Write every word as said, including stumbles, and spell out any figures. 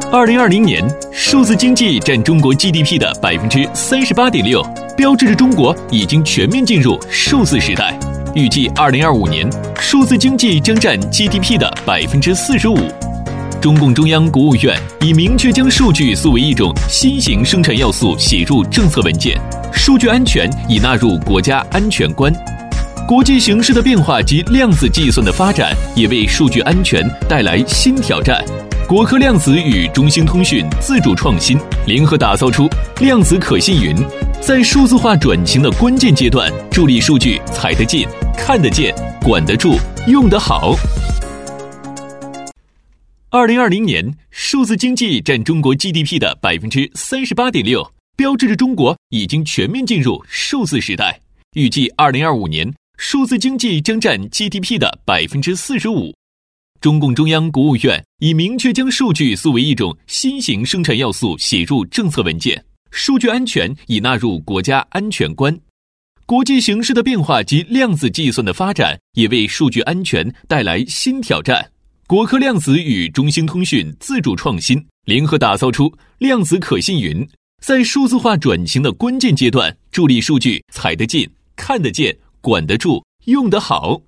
二零二零年，数字经济占中国 G D P 的百分之三十八点六，标志着中国已经全面进入数字时代。预计二零二五年，数字经济将占 G D P 的百分之四十五。中共中央国务院已明确将数据作为一种新型生产要素写入政策文件，数据安全已纳入国家安全观。国际形势的变化及量子计算的发展，也为数据安全带来新挑战。国科量子与中兴通讯自主创新，联合打造出量子可信云，在数字化转型的关键阶段，助力数据踩得进、看得见、管得住、用得好。二零二零年，数字经济占中国 G D P 的百分之三十八点六，标志着中国已经全面进入数字时代。预计二零二五年，数字经济将占 G D P 的百分之四十五。中共中央国务院已明确将数据作为一种新型生产要素写入政策文件，数据安全已纳入国家安全观。国际形势的变化及量子计算的发展，也为数据安全带来新挑战。国科量子与中兴通讯自主创新，联合打造出量子可信云，在数字化转型的关键阶段，助力数据踩得进、看得见、管得住、用得好。